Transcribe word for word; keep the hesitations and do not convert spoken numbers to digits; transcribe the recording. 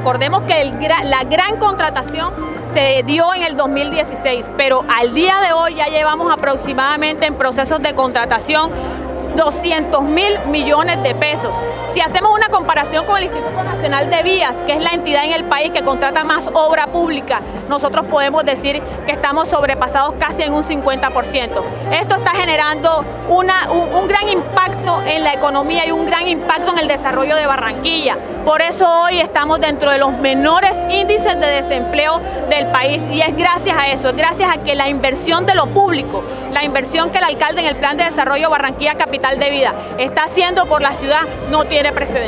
Recordemos que el, la gran contratación se dio en el dos mil dieciséis, pero al día de hoy ya llevamos aproximadamente en procesos de contratación doscientos mil millones de pesos. Si hacemos una comparación con el Instituto Nacional de Vías, que es la entidad en el país que contrata más obra pública, nosotros podemos decir que estamos sobrepasados casi en un cincuenta por ciento. Esto está generando una, un, un gran impacto en la economía y un gran impacto en el desarrollo de Barranquilla. Por eso hoy estamos dentro de los menores índices de desempleo del país, y es gracias a eso, es gracias a que la inversión de lo público, la inversión que el alcalde en el Plan de Desarrollo Barranquilla Capital de Vida está haciendo por la ciudad no tiene precedente.